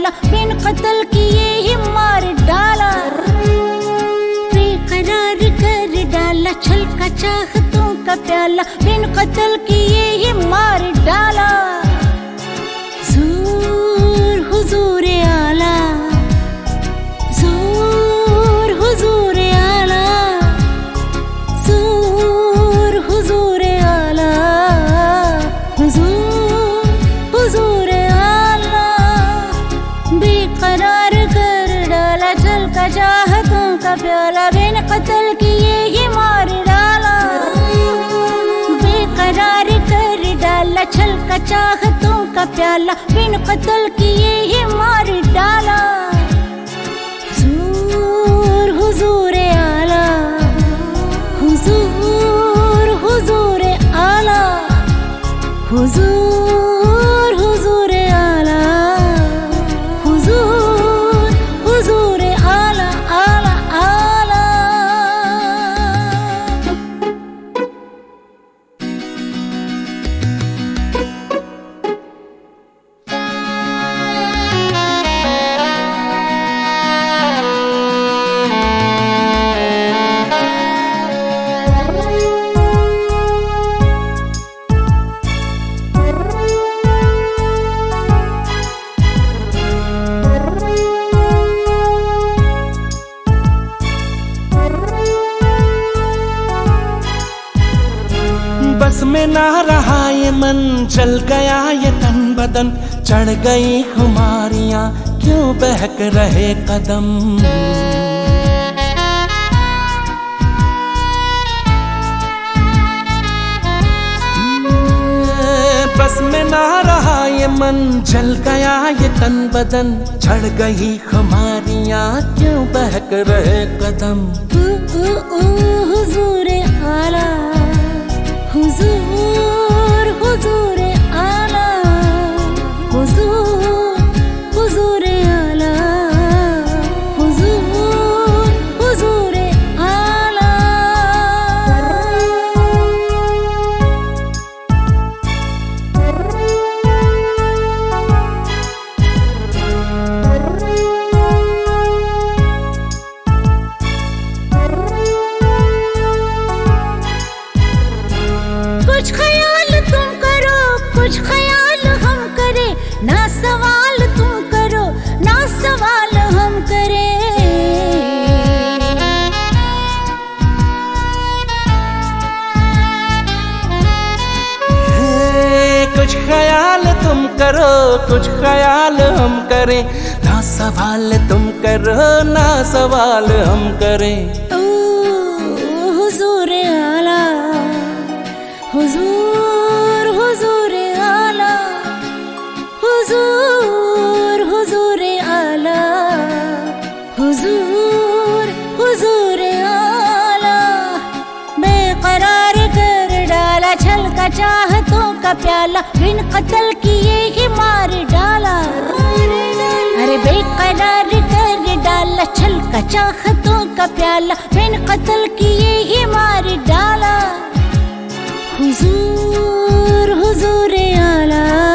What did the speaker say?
प्याला, बिन कत्ल किए ही मार डाला। बेकरार कर डाला छलका चाहतों का प्याला, बिन कत्ल किए ही मार डाला। ज़ूर हुजूर आला, ज़ूर हुजूर आला, ज़ूर हुजूर आला, हुजूर हुजूर आला। बेकरार कर डाला छलका चाहतों का प्याला, बिन कत्ल किए ही मार डाला। बेकरार कर डाला छलका चाहतों का प्याला, बिन कत्ल किए ही मार डाला। ज़ूर हुजूर आला, हुजूर हुजूर आला, हुजूर हुजूर आला, हुजूर हुजूर आला आला आला। बस में ना रहा ये मन, चल गया ये तन बदन, चढ़ गई खुमारियां, क्यों बहक रहे कदम। बस में ना रहा ये मन, जल गया ये तन बदन, चढ़ गई खुमारियां, क्यों बहक रहे कदम। हुजूर आला, हुजूर हुजूर आला, हुजूर हुजूर आला, हुजूर हुजूर आला। कुछ ख्याल तुम करो, कुछ ख्याल हम करें, ना सवाल तुम करो, ना सवाल हम करें। कुछ ख्याल तुम करो, कुछ ख्याल हम करें, ना सवाल तुम करो, ना सवाल हम करें। हुजूर आला, हुजूर हुजूर आला, हुजूर हुजूर आला, हुजूर हुजूर आला। बेकरार कर डाला छलका चाहतों का प्याला, बिन कत्ल किए ही मार डाला। अरे बेकरार कर डाला छलका चाहतों का प्याला, बिन कत्ल किए ही मार डाला। हुजूर हुजूर आला।